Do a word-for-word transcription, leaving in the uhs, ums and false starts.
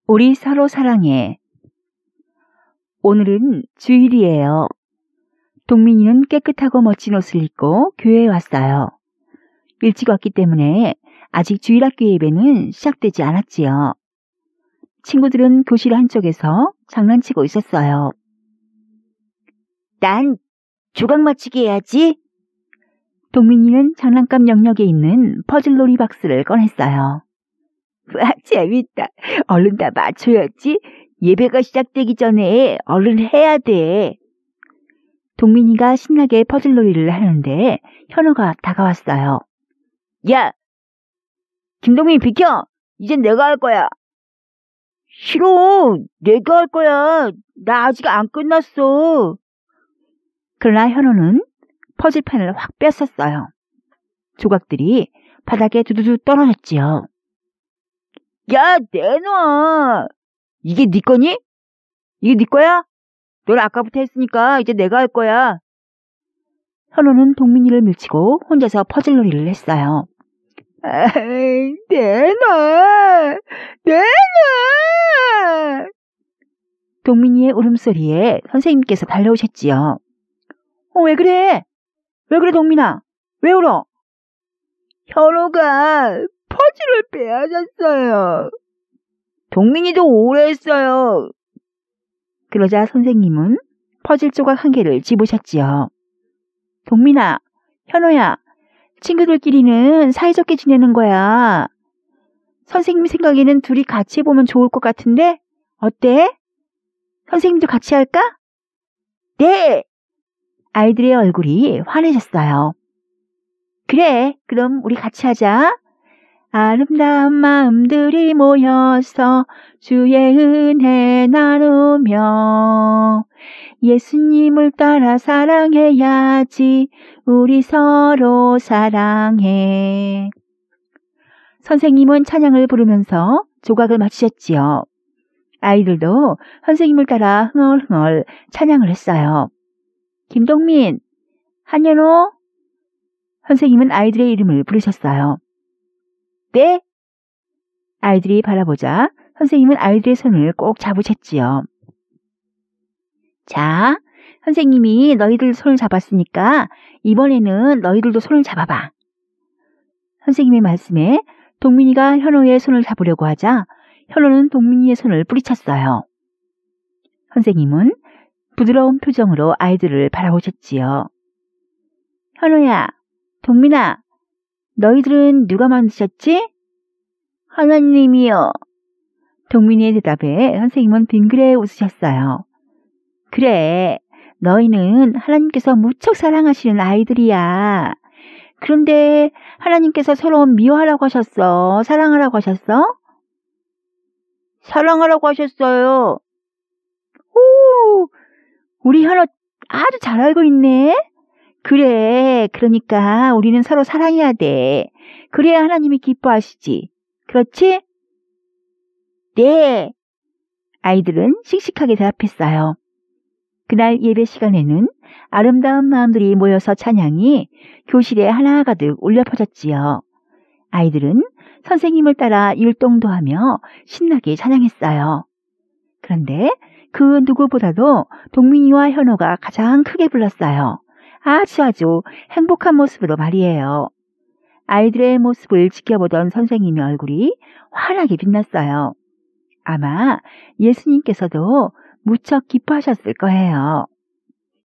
우리 서로 사랑해. 오늘은 주일이에요. 동민이는 깨끗하고 멋진 옷을 입고 교회에 왔어요. 일찍 왔기 때문에 아직 주일학교 예배는 시작되지 않았지요. 친구들은 교실 한쪽에서 장난치고 있었어요. 난 조각 맞추기 해야지. 동민이는 장난감 영역에 있는 퍼즐놀이 박스를 꺼냈어요. 와, 재밌다. 얼른 다 맞춰야지. 예배가 시작되기 전에 얼른 해야 돼. 동민이가 신나게 퍼즐놀이를 하는데 현호가 다가왔어요. 야! 김동민 비켜! 이젠 내가 할 거야. 싫어. 내가 할 거야. 나 아직 안 끝났어. 그러나 현호는 퍼즐판을 확 뺐었어요. 조각들이 바닥에 두두두 떨어졌지요. 야, 내놔. 이게 네 거니? 이게 네 거야? 넌 아까부터 했으니까 이제 내가 할 거야. 현호는 동민이를 밀치고 혼자서 퍼즐놀이를 했어요. 아이, 내놔. 내놔. 동민이의 울음소리에 선생님께서 달려오셨지요. 어, 왜 그래? 왜 그래, 동민아? 왜 울어? 현호가 퍼즐을 빼앗았어요. 동민이도 오래 했어요. 그러자 선생님은 퍼즐 조각 한 개를 집으셨지요. 동민아, 현호야, 친구들끼리는 사이좋게 지내는 거야. 선생님 생각에는 둘이 같이 해보면 좋을 것 같은데 어때? 선생님도 같이 할까? 네! 아이들의 얼굴이 환해졌어요. 그래, 그럼 우리 같이 하자. 아름다운 마음들이 모여서 주의 은혜 나누며 예수님을 따라 사랑해야지. 우리 서로 사랑해. 선생님은 찬양을 부르면서 조각을 맞추셨지요. 아이들도 선생님을 따라 흥얼흥얼 찬양을 했어요. 김동민, 한현호. 선생님은 아이들의 이름을 부르셨어요. 네? 아이들이 바라보자 선생님은 아이들의 손을 꼭 잡으셨지요. 자, 선생님이 너희들 손을 잡았으니까 이번에는 너희들도 손을 잡아봐. 선생님의 말씀에 동민이가 현호의 손을 잡으려고 하자 현호는 동민이의 손을 뿌리쳤어요. 선생님은 부드러운 표정으로 아이들을 바라보셨지요. 현호야, 동민아, 너희들은 누가 만드셨지? 하나님이요. 동민이의 대답에 선생님은 빙그레 웃으셨어요. 그래, 너희는 하나님께서 무척 사랑하시는 아이들이야. 그런데 하나님께서 서로 미워하라고 하셨어? 사랑하라고 하셨어? 사랑하라고 하셨어요. 오, 우리 현호 아주 잘 알고 있네. 그래, 그러니까 우리는 서로 사랑해야 돼. 그래야 하나님이 기뻐하시지. 그렇지? 네. 아이들은 씩씩하게 대답했어요. 그날 예배 시간에는 아름다운 마음들이 모여서 찬양이 교실에 하나가득 울려 퍼졌지요. 아이들은 선생님을 따라 율동도 하며 신나게 찬양했어요. 그런데 그 누구보다도 동민이와 현호가 가장 크게 불렀어요. 아주 아주 행복한 모습으로 말이에요. 아이들의 모습을 지켜보던 선생님의 얼굴이 환하게 빛났어요. 아마 예수님께서도 무척 기뻐하셨을 거예요.